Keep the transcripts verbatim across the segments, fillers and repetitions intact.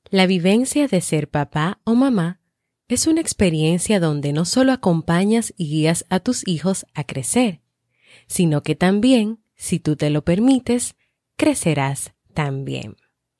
La vivencia de ser papá o mamá es una experiencia donde no solo acompañas y guías a tus hijos a crecer, sino que también, si tú te lo permites, crecerás también.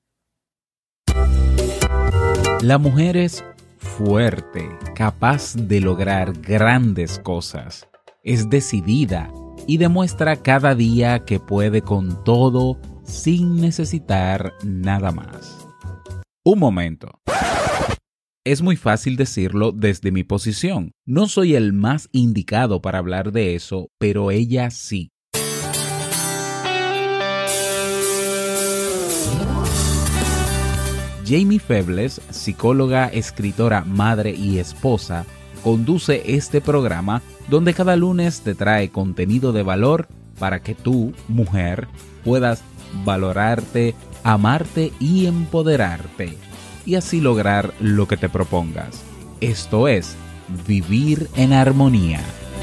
La mujer es fuerte, capaz de lograr grandes cosas. Es decidida y demuestra cada día que puede con todo sin necesitar nada más. Un momento. Es muy fácil decirlo desde mi posición. No soy el más indicado para hablar de eso, pero ella sí. Jamie Febles, psicóloga, escritora, madre y esposa, conduce este programa donde cada lunes te trae contenido de valor para que tú, mujer, puedas valorarte, amarte y empoderarte, y así lograr lo que te propongas. Esto es Vivir en Armonía.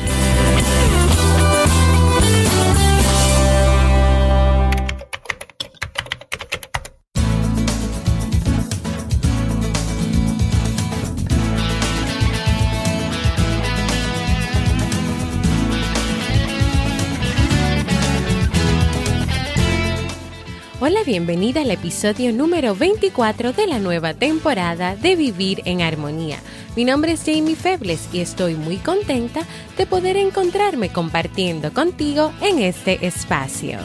Hola, bienvenida al episodio número veinticuatro de la nueva temporada de Vivir en Armonía. Mi nombre es Jamie Febles y estoy muy contenta de poder encontrarme compartiendo contigo en este espacio.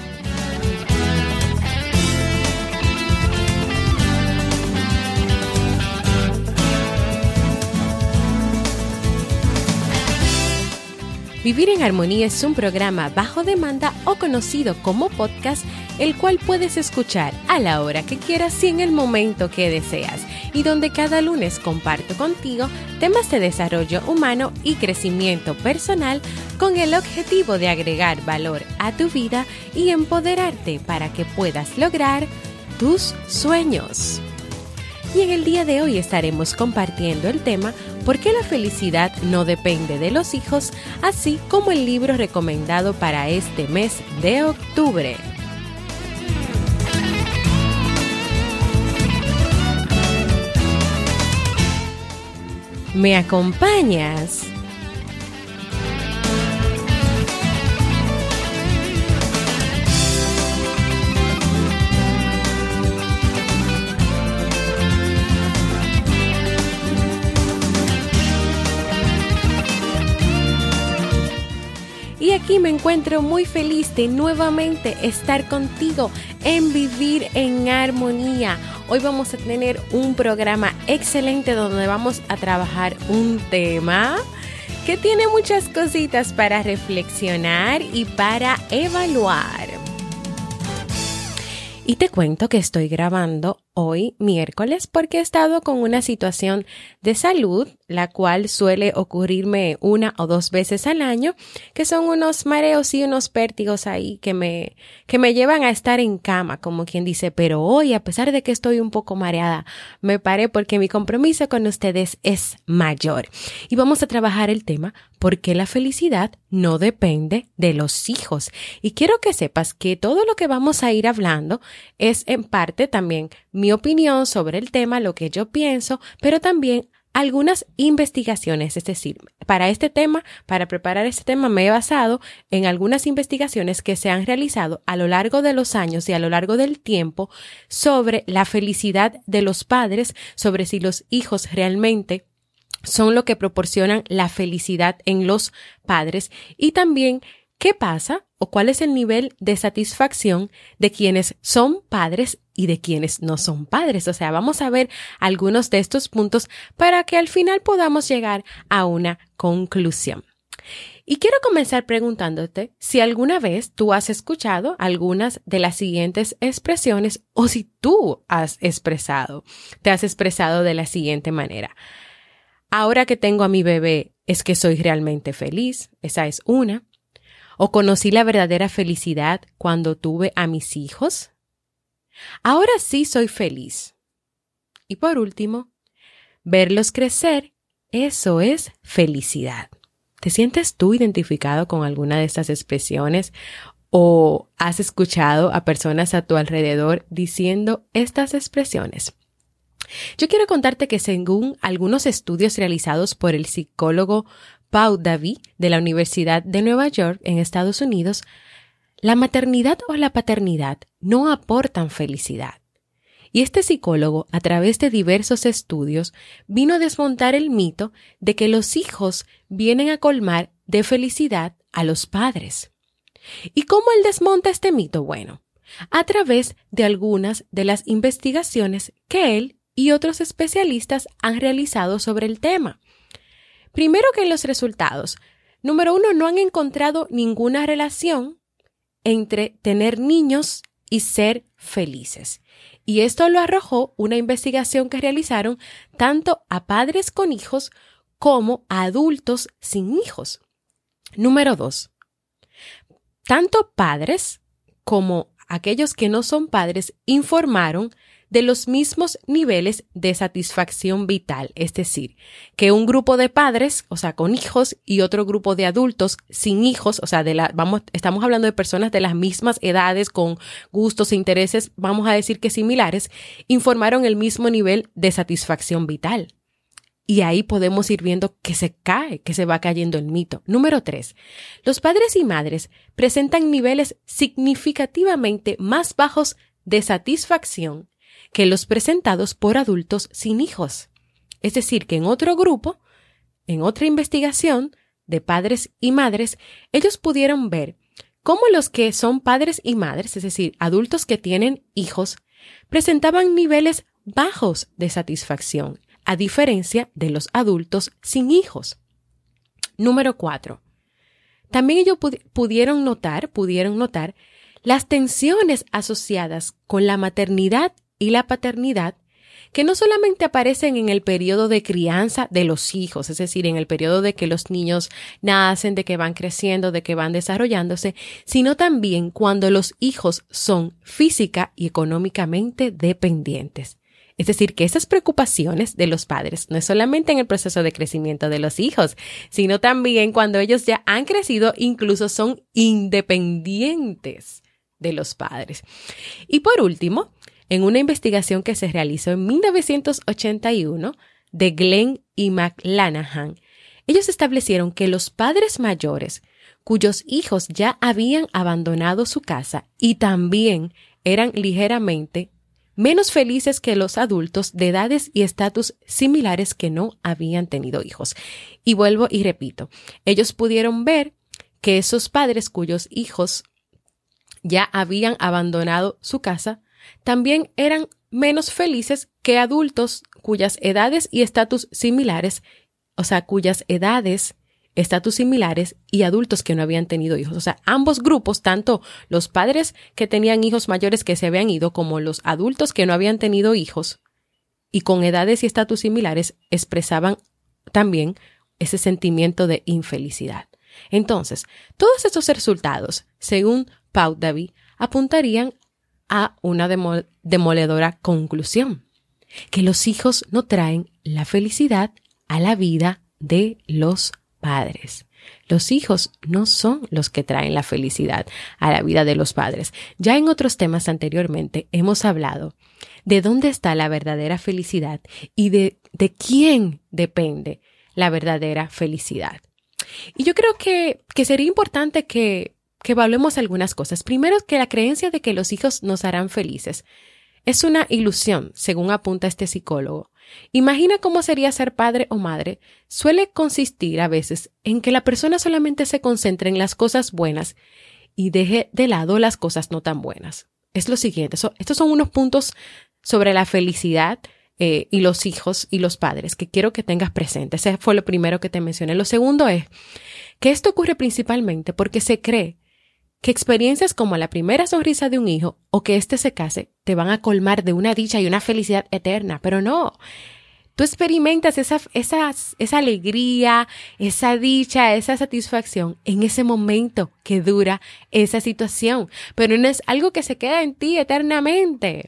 Vivir en Armonía es un programa bajo demanda o conocido como podcast, el cual puedes escuchar a la hora que quieras y en el momento que deseas, y donde cada lunes comparto contigo temas de desarrollo humano y crecimiento personal con el objetivo de agregar valor a tu vida y empoderarte para que puedas lograr tus sueños. Y en el día de hoy estaremos compartiendo el tema ¿Por qué la felicidad no depende de los hijos?, así como el libro recomendado para este mes de octubre. ¿Me acompañas? Y aquí me encuentro muy feliz de nuevamente estar contigo en Vivir en Armonía. Hoy vamos a tener un programa excelente donde vamos a trabajar un tema que tiene muchas cositas para reflexionar y para evaluar. Y te cuento que estoy grabando hoy miércoles porque he estado con una situación de salud, la cual suele ocurrirme una o dos veces al año, que son unos mareos y unos vértigos ahí que me, que me llevan a estar en cama, como quien dice, pero hoy, a pesar de que estoy un poco mareada, me paré porque mi compromiso con ustedes es mayor. Y vamos a trabajar el tema, ¿por qué la felicidad no depende de los hijos? Y quiero que sepas que todo lo que vamos a ir hablando es en parte también mi opinión sobre el tema, lo que yo pienso, pero también algunas investigaciones. Es decir, para este tema, para preparar este tema, me he basado en algunas investigaciones que se han realizado a lo largo de los años y a lo largo del tiempo sobre la felicidad de los padres, sobre si los hijos realmente son lo que proporcionan la felicidad en los padres, y también qué pasa o cuál es el nivel de satisfacción de quienes son padres y de quienes no son padres. O sea, vamos a ver algunos de estos puntos para que al final podamos llegar a una conclusión. Y quiero comenzar preguntándote si alguna vez tú has escuchado algunas de las siguientes expresiones o si tú has expresado, te has expresado de la siguiente manera. Ahora que tengo a mi bebé es que soy realmente feliz. Esa es una. O conocí la verdadera felicidad cuando tuve a mis hijos. Ahora sí soy feliz. Y por último, verlos crecer, eso es felicidad. ¿Te sientes tú identificado con alguna de estas expresiones o has escuchado a personas a tu alrededor diciendo estas expresiones? Yo quiero contarte que según algunos estudios realizados por el psicólogo Paul Davy de la Universidad de Nueva York en Estados Unidos, la maternidad o la paternidad no aportan felicidad. Y este psicólogo, a través de diversos estudios, vino a desmontar el mito de que los hijos vienen a colmar de felicidad a los padres. ¿Y cómo él desmonta este mito? Bueno, a través de algunas de las investigaciones que él y otros especialistas han realizado sobre el tema. Primero que en los resultados, número uno, no han encontrado ninguna relación entre tener niños y ser felices. Y esto lo arrojó una investigación que realizaron tanto a padres con hijos como a adultos sin hijos. Número dos, tanto padres como aquellos que no son padres informaron de los mismos niveles de satisfacción vital, es decir, que un grupo de padres, o sea, con hijos, y otro grupo de adultos sin hijos, o sea, de la, vamos, estamos hablando de personas de las mismas edades, con gustos e intereses, vamos a decir que similares, informaron el mismo nivel de satisfacción vital. Y ahí podemos ir viendo que se cae, que se va cayendo el mito. Número tres, los padres y madres presentan niveles significativamente más bajos de satisfacción que los presentados por adultos sin hijos. Es decir, que en otro grupo, en otra investigación de padres y madres, ellos pudieron ver cómo los que son padres y madres, es decir, adultos que tienen hijos, presentaban niveles bajos de satisfacción, a diferencia de los adultos sin hijos. Número cuatro. También ellos pudi- pudieron notar, pudieron notar las tensiones asociadas con la maternidad y la paternidad, que no solamente aparecen en el periodo de crianza de los hijos, es decir, en el periodo de que los niños nacen, de que van creciendo, de que van desarrollándose, sino también cuando los hijos son física y económicamente dependientes. Es decir, que esas preocupaciones de los padres no es solamente en el proceso de crecimiento de los hijos, sino también cuando ellos ya han crecido, incluso son independientes de los padres. Y por último, en una investigación que se realizó en mil novecientos ochenta y uno de Glenn y McLanahan, ellos establecieron que los padres mayores cuyos hijos ya habían abandonado su casa y también eran ligeramente menos felices que los adultos de edades y estatus similares que no habían tenido hijos. Y vuelvo y repito, ellos pudieron ver que esos padres cuyos hijos ya habían abandonado su casa también eran menos felices que adultos cuyas edades y estatus similares, o sea, cuyas edades, estatus similares y adultos que no habían tenido hijos. O sea, ambos grupos, tanto los padres que tenían hijos mayores que se habían ido como los adultos que no habían tenido hijos y con edades y estatus similares, expresaban también ese sentimiento de infelicidad. Entonces, todos estos resultados, según Paul Davy, apuntarían a una demo- demoledora conclusión, que los hijos no traen la felicidad a la vida de los padres. Los hijos no son los que traen la felicidad a la vida de los padres. Ya en otros temas anteriormente hemos hablado de dónde está la verdadera felicidad y de, de quién depende la verdadera felicidad. Y yo creo que, que sería importante que que evaluemos algunas cosas. Primero, que la creencia de que los hijos nos harán felices es una ilusión, según apunta este psicólogo. Imagina cómo sería ser padre o madre. Suele consistir a veces en que la persona solamente se concentre en las cosas buenas y deje de lado las cosas no tan buenas. Es lo siguiente, so, estos son unos puntos sobre la felicidad eh, y los hijos y los padres que quiero que tengas presente. Ese fue lo primero que te mencioné. Lo segundo es que esto ocurre principalmente porque se cree que experiencias como la primera sonrisa de un hijo o que éste se case te van a colmar de una dicha y una felicidad eterna, pero no. Tú experimentas esa, esa, esa alegría, esa dicha, esa satisfacción en ese momento que dura esa situación, pero no es algo que se queda en ti eternamente.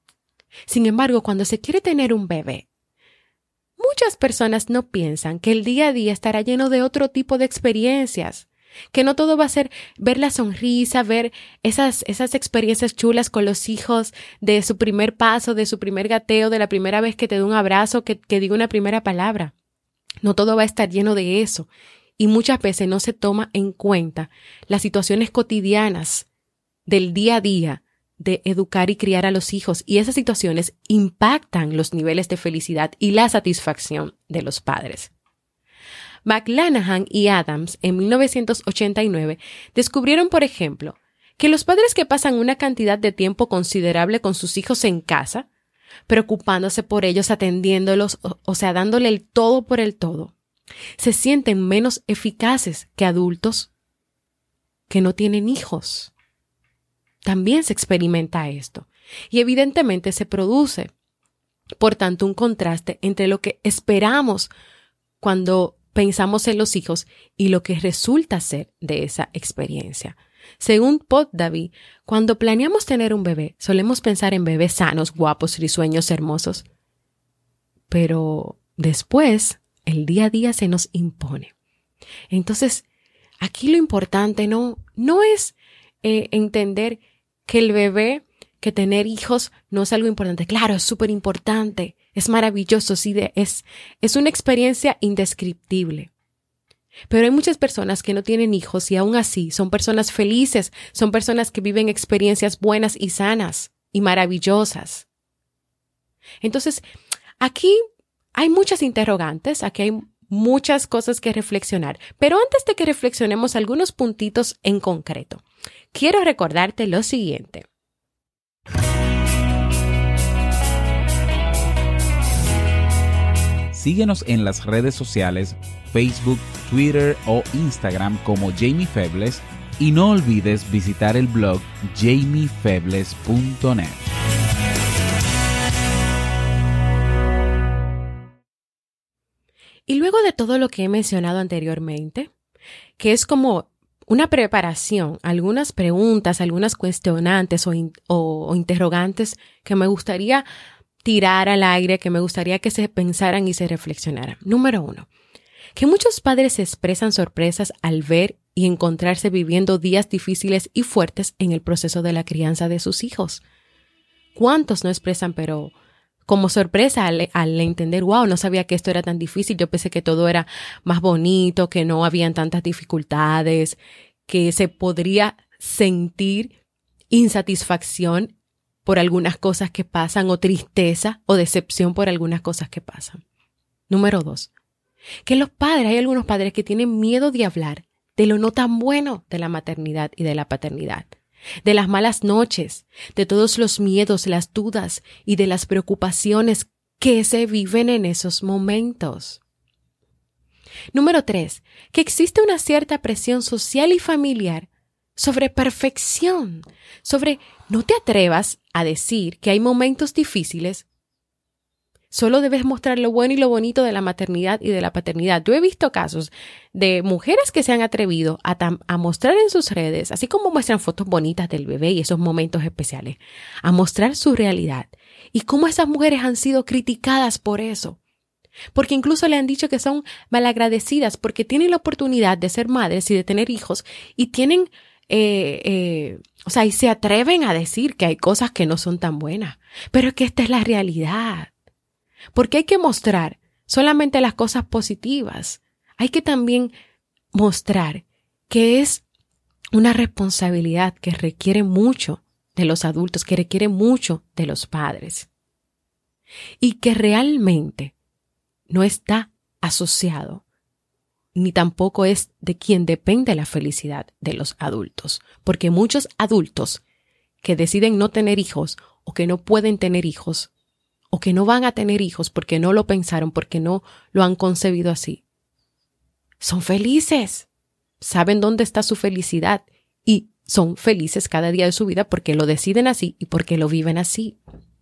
Sin embargo, cuando se quiere tener un bebé, muchas personas no piensan que el día a día estará lleno de otro tipo de experiencias. Que no todo va a ser ver la sonrisa, ver esas, esas experiencias chulas con los hijos, de su primer paso, de su primer gateo, de la primera vez que te da un abrazo, que, que diga una primera palabra. No todo va a estar lleno de eso. Y muchas veces no se toma en cuenta las situaciones cotidianas del día a día de educar y criar a los hijos. Y esas situaciones impactan los niveles de felicidad y la satisfacción de los padres. McLanahan y Adams en mil novecientos ochenta y nueve descubrieron, por ejemplo, que los padres que pasan una cantidad de tiempo considerable con sus hijos en casa, preocupándose por ellos, atendiéndolos, o, o sea, dándole el todo por el todo, se sienten menos eficaces que adultos que no tienen hijos. También se experimenta esto y evidentemente se produce, por tanto, un contraste entre lo que esperamos cuando pensamos en los hijos y lo que resulta ser de esa experiencia. Según Potdavi, cuando planeamos tener un bebé, solemos pensar en bebés sanos, guapos, risueños, hermosos. Pero después, el día a día se nos impone. Entonces, aquí lo importante no, no es eh, entender que el bebé, que tener hijos no es algo importante. Claro, es súper importante. Es maravilloso, sí, de, es, es una experiencia indescriptible. Pero hay muchas personas que no tienen hijos y aún así son personas felices, son personas que viven experiencias buenas y sanas y maravillosas. Entonces, aquí hay muchas interrogantes, aquí hay muchas cosas que reflexionar. Pero antes de que reflexionemos algunos puntitos en concreto, quiero recordarte lo siguiente. Síguenos en las redes sociales, Facebook, Twitter o Instagram como Jamie Febles y no olvides visitar el blog jamie febles punto net. Y luego de todo lo que he mencionado anteriormente, que es como una preparación, algunas preguntas, algunas cuestionantes o, in, o, o interrogantes que me gustaría tirar al aire, que me gustaría que se pensaran y se reflexionaran. Número uno, que muchos padres expresan sorpresas al ver y encontrarse viviendo días difíciles y fuertes en el proceso de la crianza de sus hijos. ¿Cuántos no expresan, pero como sorpresa al, al entender, wow, no sabía que esto era tan difícil, yo pensé que todo era más bonito, que no habían tantas dificultades, que se podría sentir insatisfacción por algunas cosas que pasan, o tristeza o decepción por algunas cosas que pasan. Número dos, que los padres, hay algunos padres que tienen miedo de hablar de lo no tan bueno de la maternidad y de la paternidad, de las malas noches, de todos los miedos, las dudas y de las preocupaciones que se viven en esos momentos. Número tres, que existe una cierta presión social y familiar sobre perfección, sobre no te atrevas a decir que hay momentos difíciles, solo debes mostrar lo bueno y lo bonito de la maternidad y de la paternidad. Yo he visto casos de mujeres que se han atrevido a, tam- a mostrar en sus redes, así como muestran fotos bonitas del bebé y esos momentos especiales, a mostrar su realidad y cómo esas mujeres han sido criticadas por eso. Porque incluso le han dicho que son malagradecidas porque tienen la oportunidad de ser madres y de tener hijos y tienen Eh, eh, o sea, y se atreven a decir que hay cosas que no son tan buenas, pero es que esta es la realidad, porque hay que mostrar solamente las cosas positivas, hay que también mostrar que es una responsabilidad que requiere mucho de los adultos, que requiere mucho de los padres y que realmente no está asociado ni tampoco es de quien depende la felicidad de los adultos. Porque muchos adultos que deciden no tener hijos o que no pueden tener hijos o que no van a tener hijos porque no lo pensaron, porque no lo han concebido así, son felices, saben dónde está su felicidad y son felices cada día de su vida porque lo deciden así y porque lo viven así.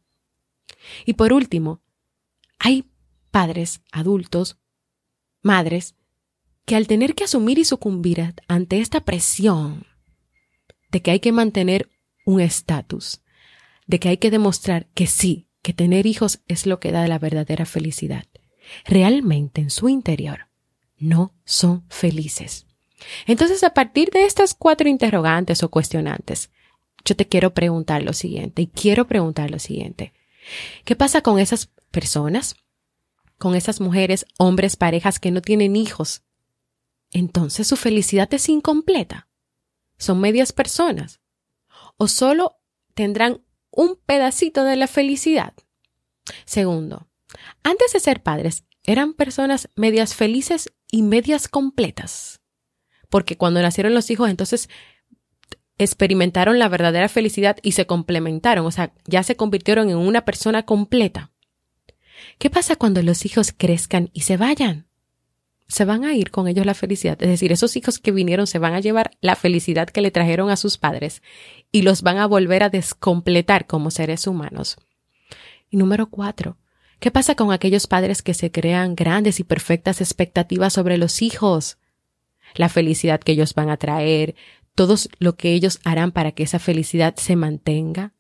Y por último, hay padres, adultos, madres, que al tener que asumir y sucumbir ante esta presión de que hay que mantener un estatus, de que hay que demostrar que sí, que tener hijos es lo que da la verdadera felicidad, realmente en su interior no son felices. Entonces, a partir de estas cuatro interrogantes o cuestionantes, yo te quiero preguntar lo siguiente y quiero preguntar lo siguiente. ¿Qué pasa con esas personas, con esas mujeres, hombres, parejas que no tienen hijos? Entonces, ¿su felicidad es incompleta? ¿Son medias personas? ¿O solo tendrán un pedacito de la felicidad? Segundo, antes de ser padres, eran personas medias felices y medias completas. Porque cuando nacieron los hijos, entonces experimentaron la verdadera felicidad y se complementaron, o sea, ya se convirtieron en una persona completa. ¿Qué pasa cuando los hijos crezcan y se vayan? Se van a ir con ellos la felicidad. Es decir, esos hijos que vinieron se van a llevar la felicidad que le trajeron a sus padres y los van a volver a descompletar como seres humanos. Y número cuatro, ¿qué pasa con aquellos padres que se crean grandes y perfectas expectativas sobre los hijos? La felicidad que ellos van a traer, todo lo que ellos harán para que esa felicidad se mantenga.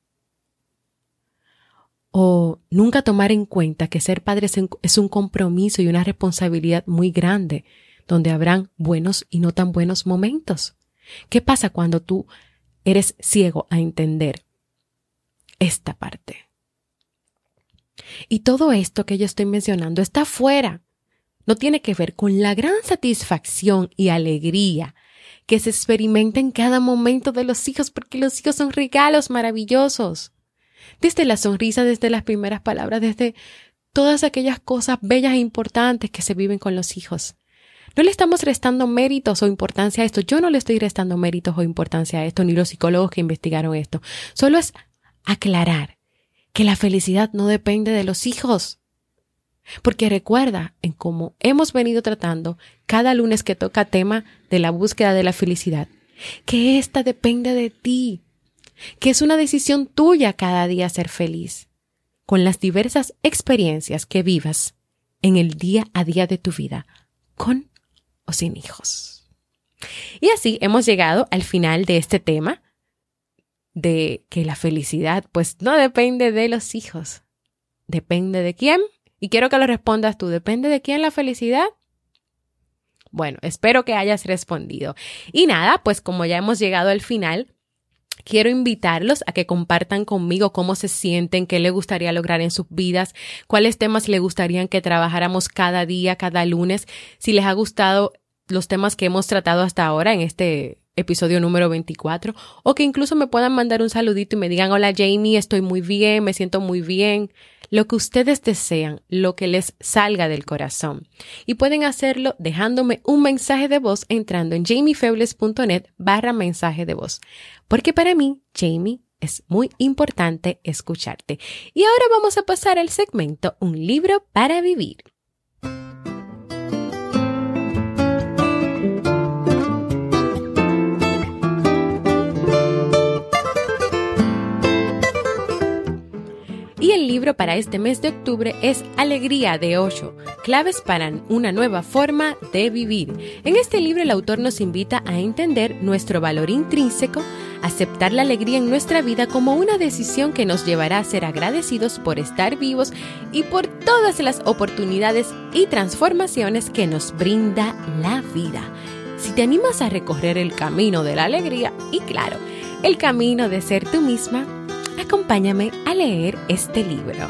O nunca tomar en cuenta que ser padre es un compromiso y una responsabilidad muy grande, donde habrán buenos y no tan buenos momentos. ¿Qué pasa cuando tú eres ciego a entender esta parte? Y todo esto que yo estoy mencionando está fuera. No tiene que ver con la gran satisfacción y alegría que se experimenta en cada momento de los hijos, porque los hijos son regalos maravillosos. Desde la sonrisa, desde las primeras palabras, desde todas aquellas cosas bellas e importantes que se viven con los hijos. No le estamos restando méritos o importancia a esto. Yo no le estoy restando méritos o importancia a esto, ni los psicólogos que investigaron esto. Solo es aclarar que la felicidad no depende de los hijos. Porque recuerda, en cómo hemos venido tratando cada lunes que toca tema de la búsqueda de la felicidad, que esta depende de ti, que es una decisión tuya cada día ser feliz, con las diversas experiencias que vivas en el día a día de tu vida, con o sin hijos. Y así hemos llegado al final de este tema, de que la felicidad pues no depende de los hijos. ¿Depende de quién? Y quiero que lo respondas tú. ¿Depende de quién la felicidad? Bueno, espero que hayas respondido. Y nada, pues como ya hemos llegado al final, quiero invitarlos a que compartan conmigo cómo se sienten, qué les gustaría lograr en sus vidas, cuáles temas les gustaría que trabajáramos cada día, cada lunes, si les ha gustado los temas que hemos tratado hasta ahora en este episodio número veinticuatro, o que incluso me puedan mandar un saludito y me digan, hola Jamie, estoy muy bien, me siento muy bien. Lo que ustedes desean, lo que les salga del corazón. Y pueden hacerlo dejándome un mensaje de voz entrando en jamiefebles.net barra mensaje de voz. Porque para mí, Jamie, es muy importante escucharte. Y ahora vamos a pasar al segmento Un libro para vivir. Y el libro para este mes de octubre es Alegría de Osho, claves para una nueva forma de vivir. En este libro el autor nos invita a entender nuestro valor intrínseco, aceptar la alegría en nuestra vida como una decisión que nos llevará a ser agradecidos por estar vivos y por todas las oportunidades y transformaciones que nos brinda la vida. Si te animas a recorrer el camino de la alegría y claro, el camino de ser tú misma, acompáñame a leer este libro.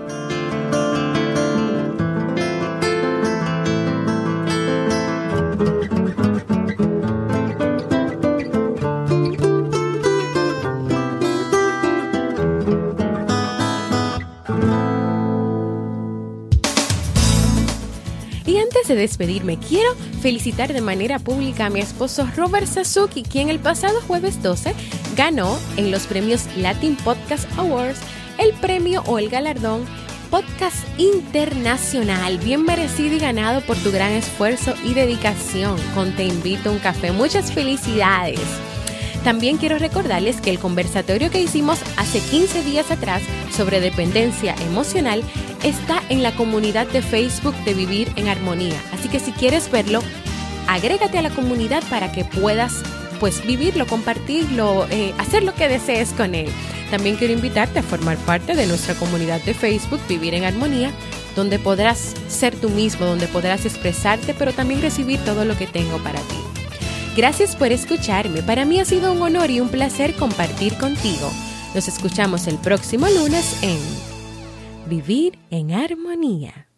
Y antes de despedirme, quiero felicitar de manera pública a mi esposo Robert Sasuki, quien el pasado jueves doce ganó en los premios Latin Podcast Awards el premio o el galardón Podcast Internacional, bien merecido y ganado por tu gran esfuerzo y dedicación. Con Te Invito a un Café. Muchas felicidades. También quiero recordarles que el conversatorio que hicimos hace quince días atrás sobre dependencia emocional está en la comunidad de Facebook de Vivir en Armonía. Así que si quieres verlo, agrégate a la comunidad para que puedas pues vivirlo, compartirlo, eh, hacer lo que desees con él. También quiero invitarte a formar parte de nuestra comunidad de Facebook Vivir en Armonía, donde podrás ser tú mismo, donde podrás expresarte, pero también recibir todo lo que tengo para ti. Gracias por escucharme. Para mí ha sido un honor y un placer compartir contigo. Nos escuchamos el próximo lunes en Vivir en Armonía.